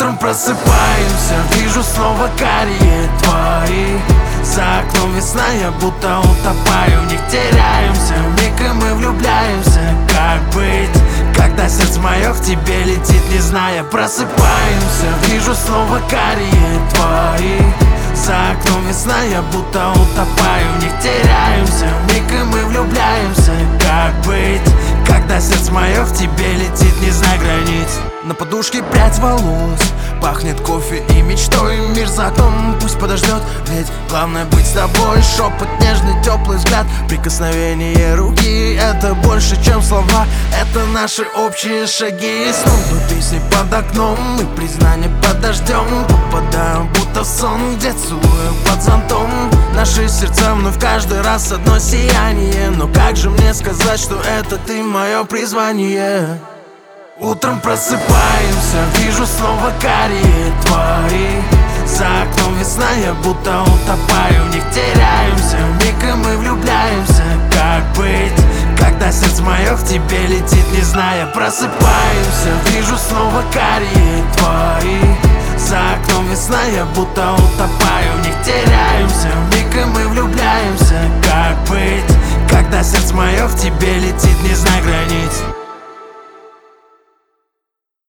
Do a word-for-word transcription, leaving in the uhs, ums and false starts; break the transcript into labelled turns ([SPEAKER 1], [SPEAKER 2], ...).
[SPEAKER 1] Утром просыпаемся, вижу снова карие твои. За окном весна, я будто утопаю в них, теряемся. Вмиг и мы влюбляемся, как быть, когда сердце мое в тебе летит, не зная. Просыпаемся, вижу снова карие твои. За окном весна, я будто утопаю в них, теряемся. Вмиг и мы влюбляемся, как быть, когда сердце мое в тебе летит, не зная границ. На подушке прядь волос, пахнет кофе и мечтой. Мир за окном пусть подождет, ведь главное быть с тобой. Шепот, нежный, теплый взгляд, прикосновение руки. Это больше, чем слова, это наши общие шаги. И снова песни под окном и признание под дождем. Попадаю будто в сон, где целую под зонтом. Наши сердца вновь каждый раз одно сияние. Но как же мне сказать, что это ты мое призвание? Утром просыпаемся, вижу снова карие твои. За окном весна, я будто утопаю в них, теряемся. Вмиг и мы влюбляемся, как быть, когда сердце мое в тебе летит, не зная. Просыпаемся, вижу снова карие твои. За окном весна, я будто утопаю в них, теряемся. Вмиг и мы влюбляемся, как быть, когда сердце мое в тебе летит, не зная границ.